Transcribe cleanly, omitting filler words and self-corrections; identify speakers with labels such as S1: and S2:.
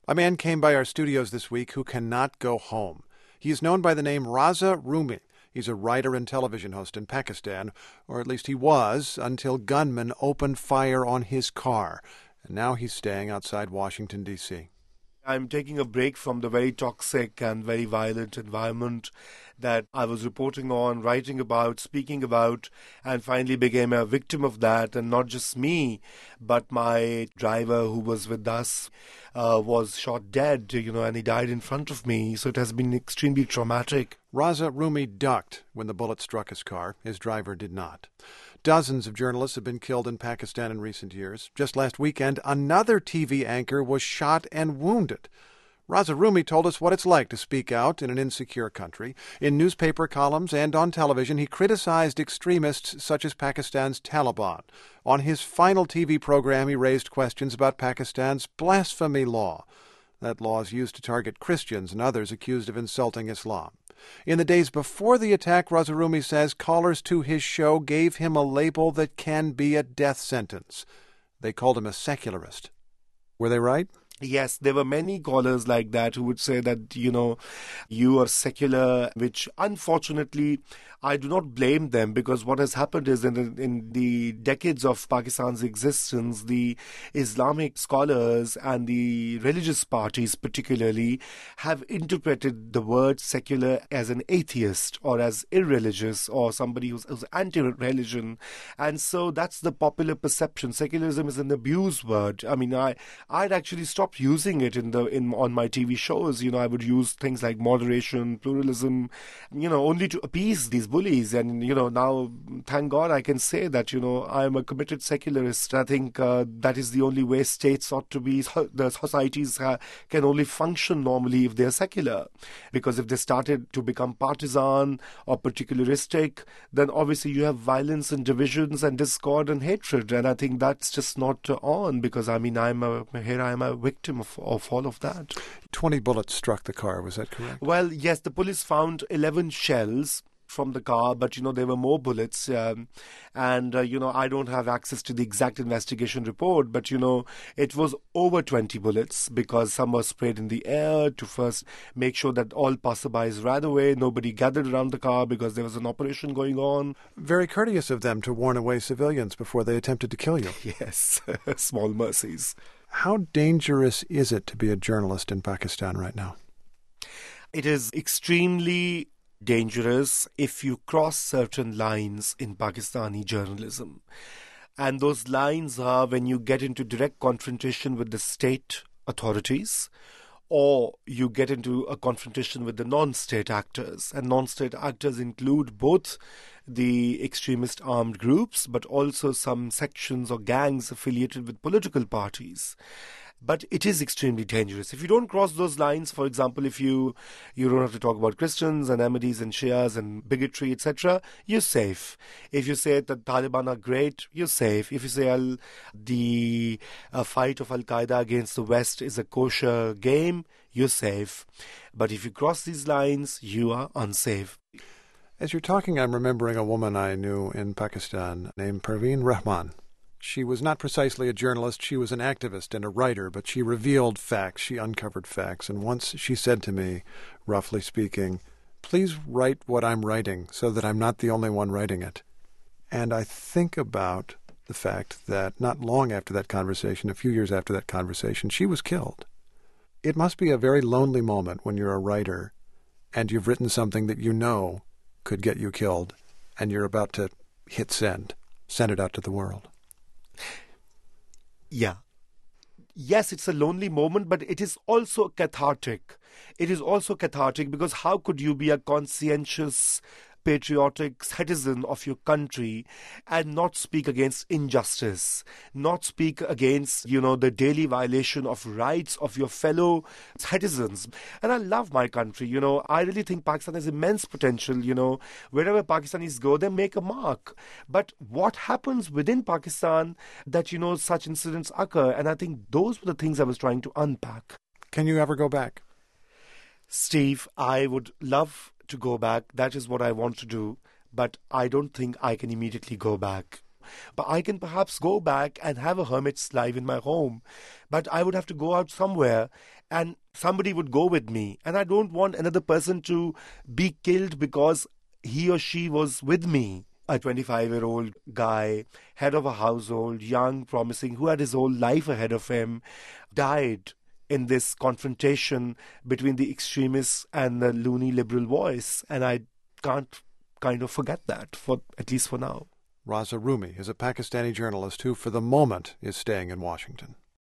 S1: A man came by our studios this week who cannot go home. He is known by the name Raza Rumi. He's a writer and television host in Pakistan, or at least he was, until gunmen opened fire on his car. And now he's staying outside Washington, D.C.
S2: I'm taking a break from the very toxic and very violent environment that I was reporting on, writing about, speaking about, and finally became a victim of that. And not just me, but my driver who was with us was shot dead, and he died in front of me. So it has been extremely traumatic.
S1: Raza Rumi ducked when the bullet struck his car. His driver did not. Dozens of journalists have been killed in Pakistan in recent years. Just last weekend, another TV anchor was shot and wounded. Raza Rumi told us what it's like to speak out in an insecure country. In newspaper columns and on television, he criticized extremists such as Pakistan's Taliban. On his final TV program, he raised questions about Pakistan's blasphemy law. That law is used to target Christians and others accused of insulting Islam. In the days before the attack, Raza Rumi says callers to his show gave him a label that can be a death sentence. They called him a secularist. Were they right?
S2: Yes, there were many callers like that who would say that, you are secular, which unfortunately I do not blame them, because what has happened is in the decades of Pakistan's existence, the Islamic scholars and the religious parties particularly have interpreted the word secular as an atheist or as irreligious or somebody who's anti-religion. And so that's the popular perception. Secularism is an abused word. I mean, I'd actually stopped using it on my TV shows. I would use things like moderation, pluralism, only to appease these bullies. And, now, thank God I can say that, I'm a committed secularist. I think that is the only way states ought to be. The societies can only function normally if they're secular. Because if they started to become partisan or particularistic, then obviously you have violence and divisions and discord and hatred. And I think that's just not on, because, I am a victim of all of that.
S1: 20 bullets struck the car, was that correct?
S2: Well, yes, the police found 11 shells from the car, but there were more bullets, and I don't have access to the exact investigation report, but it was over 20 bullets, because some were sprayed in the air to first make sure that all passerbys ran away. Nobody gathered around the car because there was an operation going on.
S1: Very courteous of them to warn away civilians before they attempted to kill you.
S2: Yes, small mercies.
S1: How dangerous is it to be a journalist in Pakistan right now?
S2: It is extremely dangerous if you cross certain lines in Pakistani journalism. And those lines are when you get into direct confrontation with the state authorities, or you get into a confrontation with the non-state actors. And non-state actors include both the extremist armed groups, but also some sections or gangs affiliated with political parties. But it is extremely dangerous. If you don't cross those lines, for example, if you don't have to talk about Christians and Ahmadis and Shias and bigotry, etc., you're safe. If you say that Taliban are great, you're safe. If you say the fight of Al-Qaeda against the West is a kosher game, you're safe. But if you cross these lines, you are unsafe.
S1: As you're talking, I'm remembering a woman I knew in Pakistan named Parveen Rahman. She was not precisely a journalist. She was an activist and a writer, but she revealed facts. She uncovered facts. And once she said to me, roughly speaking, please write what I'm writing so that I'm not the only one writing it. And I think about the fact that not long after that conversation, a few years after that conversation, she was killed. It must be a very lonely moment when you're a writer and you've written something that you know could get you killed, and you're about to hit send it out to the world.
S2: Yeah. Yes, it's a lonely moment, but it is also cathartic. It is also cathartic because how could you be a conscientious, patriotic citizen of your country and not speak against injustice, not speak against, the daily violation of rights of your fellow citizens. And I love my country, I really think Pakistan has immense potential, wherever Pakistanis go, they make a mark. But what happens within Pakistan that, such incidents occur? And I think those were the things I was trying to unpack.
S1: Can you ever go back?
S2: Steve, I would love to go back. That is what I want to do. But I don't think I can immediately go back. But I can perhaps go back and have a hermit's life in my home. But I would have to go out somewhere and somebody would go with me. And I don't want another person to be killed because he or she was with me. A 25-year-old guy, head of a household, young, promising, who had his whole life ahead of him, died in this confrontation between the extremists and the loony liberal voice. And I can't kind of forget that, for at least for now.
S1: Raza Rumi is a Pakistani journalist who, for the moment, is staying in Washington.